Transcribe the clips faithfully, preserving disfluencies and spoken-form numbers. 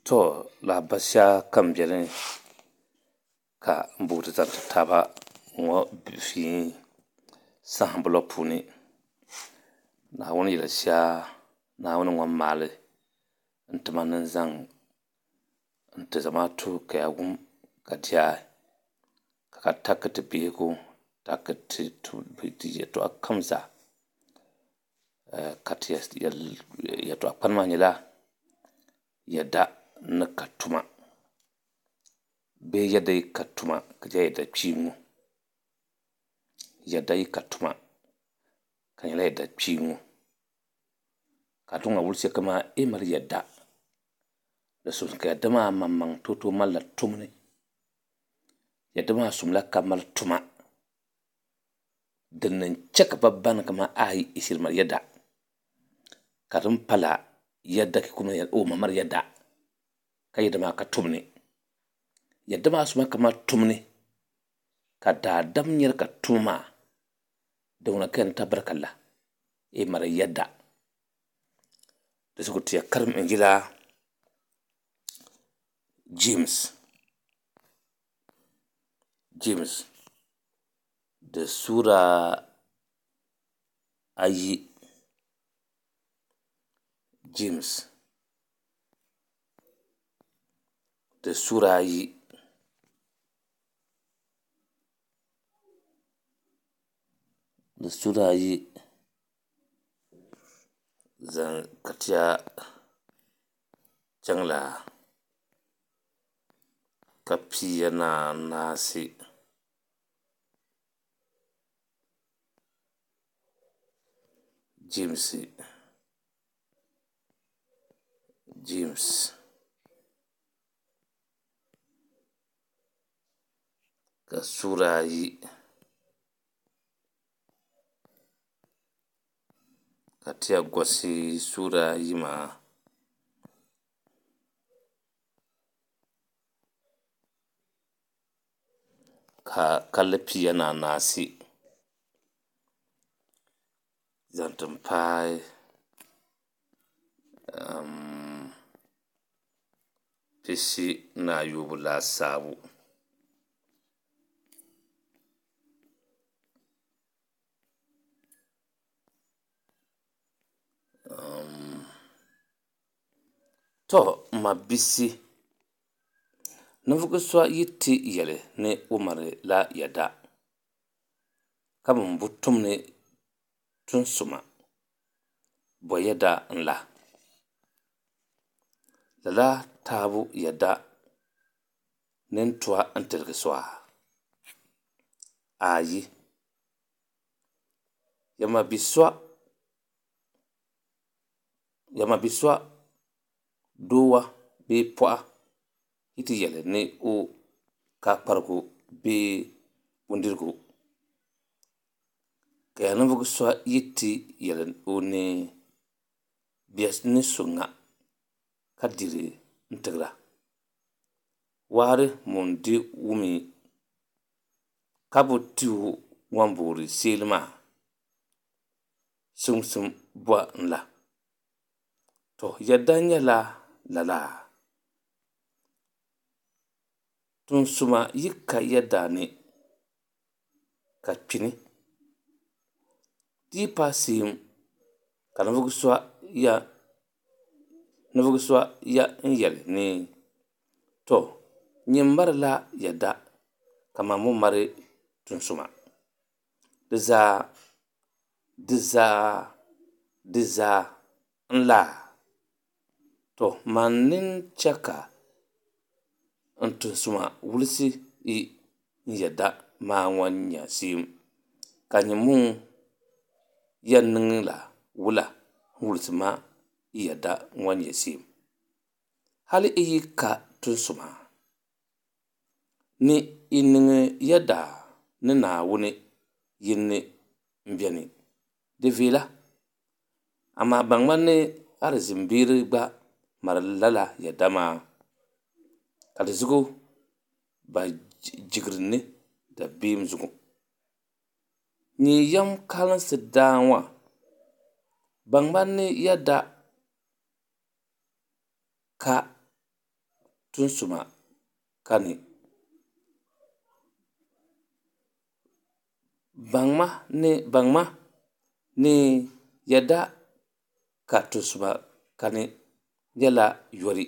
To lahabali shɛli ka n biɛni ka n booi ti zaŋ ti taaba ŋɔ fii sahambu la puuni naawuni yɛli shɛli naawuni ŋɔ ni maali n tima ni n zaŋ n ti zamaatu ka ya wum ka di yaa ka taki ti bihigu taki ti yɛltɔɣa kam zaa ka ti yɛltɔɣa kpani maa nyɛla yɛda ni ka tuma bee yɛda yi ka tuma ka di nyɛla yɛda kpiinŋɔ yɛda yi ka tuma ka di nyɛla yɛda kpiinŋɔ ka a tom ŋɔ wuli shɛli kam yi mali yɛda di sunsuuni ka yɛda maa maŋmaŋ tooi tooi malila tumni yɛda maa sumila ka mali tuma din ni chɛ ka ba bani kamani a yi shiri mali yɛda ka din pala yɛda o ma mali yɛda ka yɛda maa ka tumni yɛda maa sumila ka mali tumni ka daadam nyɛli ka tuma maa din ŋuna ka yɛn tabarika la yi mali yɛda di zuɣu ti ya karim n yila james james di sura ayi james di sura ayi di sura ayi zaŋ ka ti ya chaŋla ka piiya ni anaasi james james ka sura ayi ka ti ya gosi sura ayi maa ka kalli piiya ni anaasi zaŋ ti paai pisi ni ayoobu laasabu to n ma bisi ninvuɣu so yi ti yɛli ni o malila yɛda ka bin bu tumni tunsuma bo yɛda n-la lala taabu yɛda ni n tɔha n tiligi so a ayi yɛma biso yɛma biso doowa bee pɔha yi ti yɛli ni o ka kparigu bee bindirigu ka ya ninvuɣu so yi ti yɛli o ni bia ni so ŋa ka diri n tigira waari moondi wumi ka bi ti o ŋun boori seeli maa simsim bɔhi n-la to yɛda nyɛla lala tunsuma yi ka yɛda ni ka kpini di yi paai seem ka ninvuɣu so ya ninvuɣu so ya n-yɛli ni to nyini marila yɛda kaman mo mari tunsuma di zaa di zaa di zaa n-la to man nini cha ka n tunsuma wulisi n yɛda maa ŋɔ nya seem ka nyɛmuŋ yɛn niŋla wula n-wulisi ma yɛda ŋɔ nya seem hali yi yi ka tunsuma ni yi niŋ yɛda ni Naawuni yini m-beni di veela amaa ban ŋmani ni alizimbeere gba mari lala yɛda maa ka di zuɣu ba jigiri ni dabeem zuɣu nyɛ yam kalinsi daa ŋɔ ban ŋmani ni yɛda ka tunsuma kani bangma ni bangma ni yadda ka tunsuma kani yala yori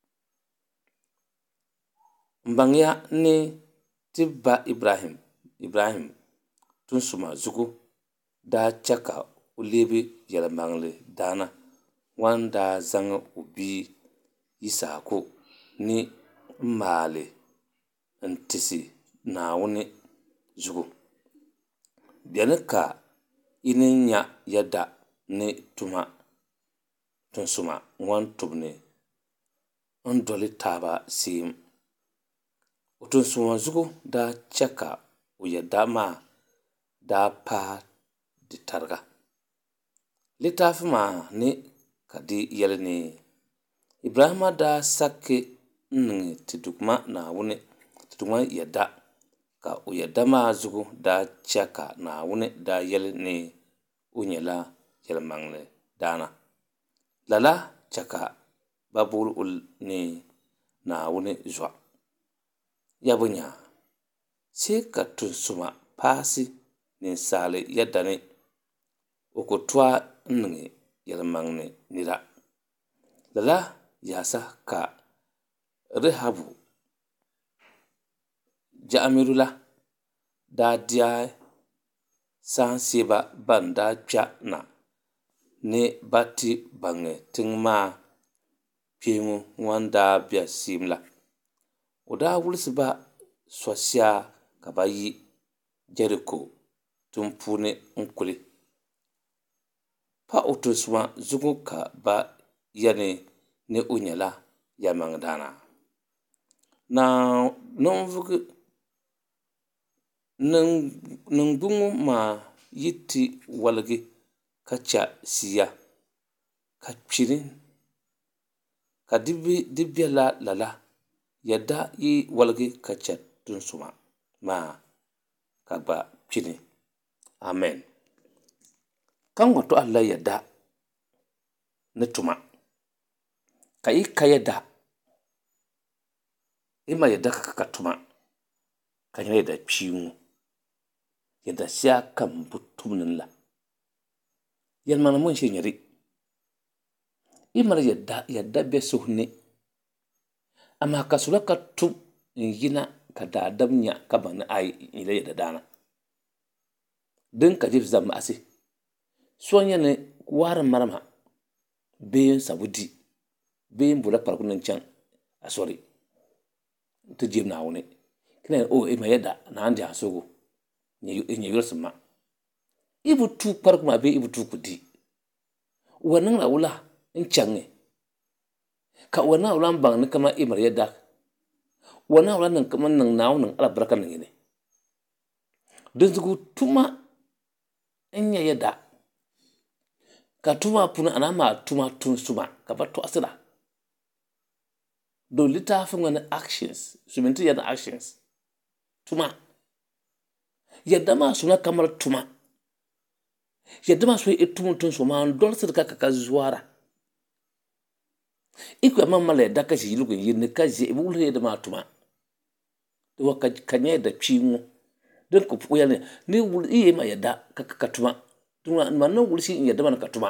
bangya ni tibba ibrahim ibrahim tunsuma zugu da chaka ulebi yelmangli dana wanda zang ubi yisaku ni mali ntisi naawuni zugu biɛni ka yini nya yadda ni tuma tunsuma ŋwan tubni n doli taaba sim o tunsuma zugu da chaka o yadda maa da pa di tariga littafi maa ni ka di yɛli ni ibrahima da saki n ti duguma naawuni ti duguma yadda ka o yadda maa zugu da chaka naawuni da yɛli ni o nyɛla yɛlimaŋli daana lala chaka ba buɣuli ni naawuni zɔ ya bi nya sai ka tunsuma paasi ninsaali yadda ni o ku tɔa n niŋ yɛlimaŋli nira lala yaasa ka rehabu ja'amiru la daa diya saansiba ban daa kpɛ na ni ba ti baŋi tiŋ maa kpeemu ŋwan daa bɛ sim la o daa wulisi ba sosia ka ba yi jeriko tun puuni n kuli pa o tunsuma zugu ka ba yɛni ni o nyɛla yɛlimaŋ daana na ninvuɣu niŋgbuŋɔ maa yi ti waligi ka cha siya ka kpini ka di bɛla lala yadda yi waligi ka cha tunsuma maa ka gba kpini amen kan wa to Allah yadda ni tuma ka yi ka yadda ima yadda ka ka tuma ka nyɛ yadda kpiiŋɔ yadda siya kan bu tumnin la yɛlimaŋli mun shi nyɛri imali yadda yadda bɛ suhuni amma ka sula ka tum n yina ka daadam nya ka baŋ ni ai nyɛla yadda daana din ka jib zamaasi so nyɛ ni warin marima bee sabu di bee bula kparigu nin chaŋ a sori ti jib naawuni kina o ima yadda na an di asogo nyɛ yɔlisi ma ibu tu kparigu maa bee ibu tu ku di wa niŋla wula n chaŋi ka wa na wula n baŋ ni kama imar yadda wa na wula niŋ kama niŋ naawu niŋ alabaraka niŋ yini dinzugu tuma n nyɛ yadda ka tuma puni ana maa tuma tunsuma ka ba tɔɣasira do littafin wani actions suminti yadda actions tuma yadda maa suna kamar tuma yadda maa suna itumun tunsuma n dolsiri ka ka zuwara iku ya man mala yadda ka zi yilugu yirni ka zi ibu wuli yadda maa tuma wa ka nyɛ yadda kpiiŋɔ din ku puya ni ni wuli iye ma yadda ka ka tuma tuma ma na wuli shi yadda man ka tuma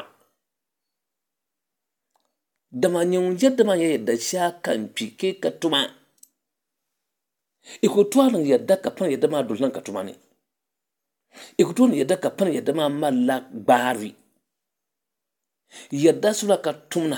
dama nyɛ yadda man yadda sha kan pi ke ka tuma iku tuwa nan yadda ka pan yadda maa dul nan ka tuma ni iku tuwa nan yadda ka pan yadda maa mala gbari yadda sula ka tumna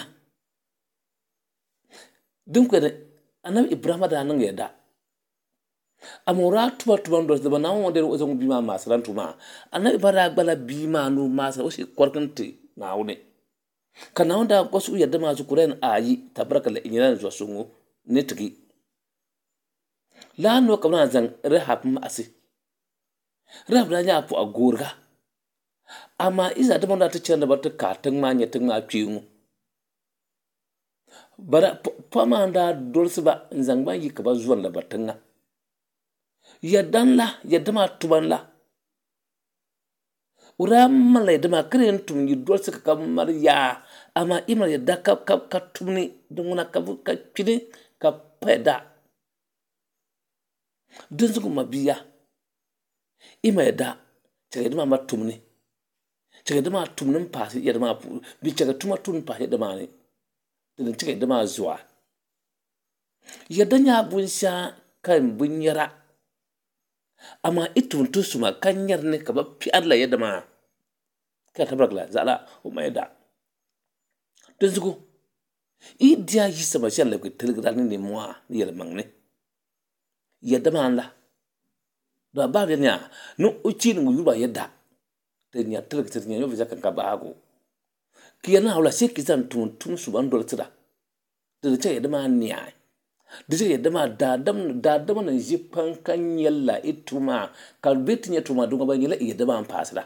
din ku anabi ibrahima da nan yadda amora tuba tuba ndo da na wonde o zongu bima masaran tuma anabi bara gbala bima no masara o shi korkanti na wune kana wanda ko su yadda ma su kuren ayi tabaraka la inyan zo sungu ne tigi la no kamna zan rehab ma asi rehab da nya pu agorga amma iza da manda ta ce da bata ka tan ma nya tan ma piyu bara pama da dolsiba zan ban yi ka ba zuwan la batanga yaddan la yadda ma tuban la ura mala yadda kare tum yi dol suka kamar ya amma imar yadda ka ka ka tumni dunguna ka ka kini ka peda dun su kuma biya ima yadda ta yadda ma tumni ta yadda ma tumnin pasi yadda ma bi ta tuma tun pasi yadda ma ne dun ta yadda ma zuwa yadda nya bun sha kan bun yara amma itun tu suma kan yar ne ka ba fi Allah yadda ma ka tabrak la zala o mai da dun zugo i dia yi sama shan la ku telegram ne muwa ni yar mangne yadda ma Allah da ba da nya no uci ni yuba yadda da nya telegram nya yo bisa kan ka ba go kiyana hawla sai kizan tun tun su ban dol tsira da ta yadda ma niya da ta yadda ma dadam dadam na jifan kan yalla ituma kalbetin ya tuma dunga ban yalla yadda ma fasira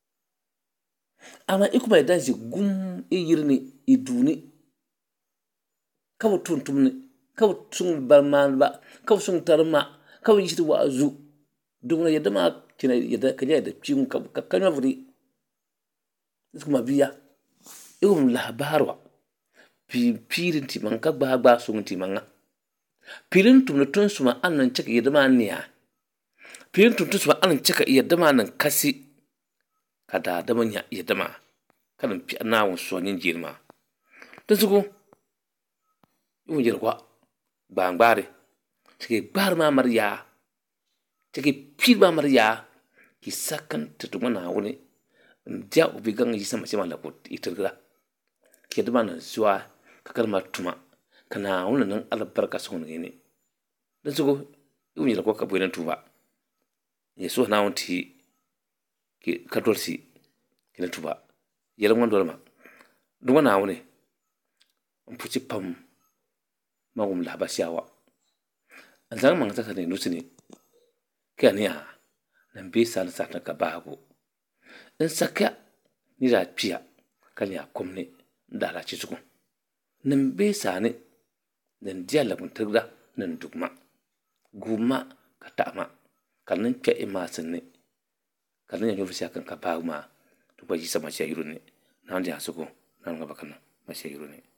amma ikuma yadda shi gum iyirni iduni kawo tun tumni kawo sun barman ba kawo sun tarma kawo yishti wazu dunga yadda ma kina yadda kanya yadda cikin ka kanya furi kuma biya ikum labarwa pi pirin ti man ka gba gba sun ti manga pirin tum tun suma annan cika yadda ma niya pirin tum tun suma annan cika yadda ma nan kasi kada da manya yadda ma kan pi na won so nin jirma to sugo yun jirwa ba ngbare tike gbar ma marya tike pi ba marya ki sakan tutuma na woni ndia ubi gang yi sama sama la ko itirgra ke da bana zuwa ka kalma tuma kana wani nan albarka sun ne dan sugo yun jirwa ka boyen tuba yeso na wonti ki kadolsi kina tuba yela ngwan dolma dunga na woni mpuchi pam magum la basyawa anzang mang ta ne nusini kania nan bi san sa ta ka bago in saka ni da piya kan ya komne da la ci suku nan bi sane nan dia la mun tirda nan dugma guma ka tama kan nan ke ima sanne kan nan yo fisya kan ka bago ma to ba ji sama shi yurune nan dia suku nan ga bakana ma shi yurune